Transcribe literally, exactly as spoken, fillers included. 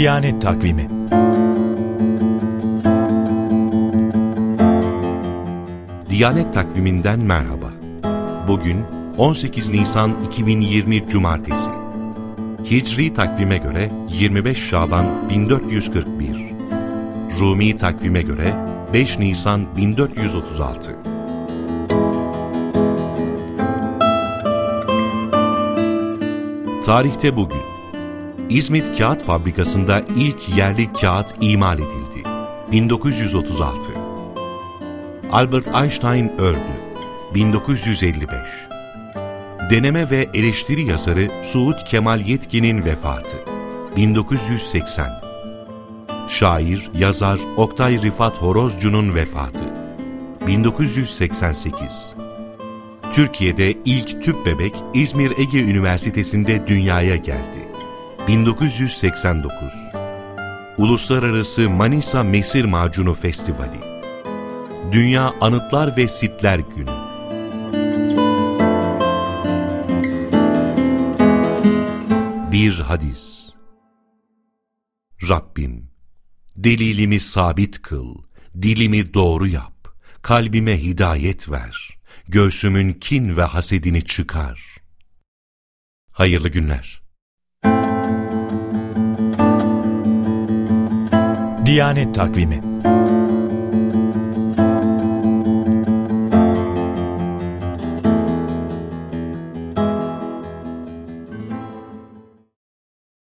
Diyanet Takvimi. Diyanet Takviminden merhaba. Bugün on sekiz Nisan iki bin yirmi Cumartesi. Hicri takvime göre yirmi beş Şaban bin dört yüz kırk bir. Rumi takvime göre beş Nisan bin dört yüz otuz altı. Tarihte bugün İzmit Kağıt Fabrikası'nda ilk yerli kağıt imal edildi. bin dokuz yüz otuz altı. Albert Einstein öldü. bin dokuz yüz elli beş. Deneme ve eleştiri yazarı Suud Kemal Yetkin'in vefatı. bin dokuz yüz seksen. Şair, yazar Oktay Rifat Horozcu'nun vefatı. bin dokuz yüz seksen sekiz. Türkiye'de ilk tüp bebek İzmir Ege Üniversitesi'nde dünyaya geldi. bin dokuz yüz seksen dokuz. Uluslararası Manisa Mesir Macunu Festivali. Dünya Anıtlar ve Sitler Günü. Bir hadis. Rabbim, delilimi sabit kıl, dilimi doğru yap, kalbime hidayet ver, göğsümün kin ve hasedini çıkar. Hayırlı günler. Diyanet Takvimi.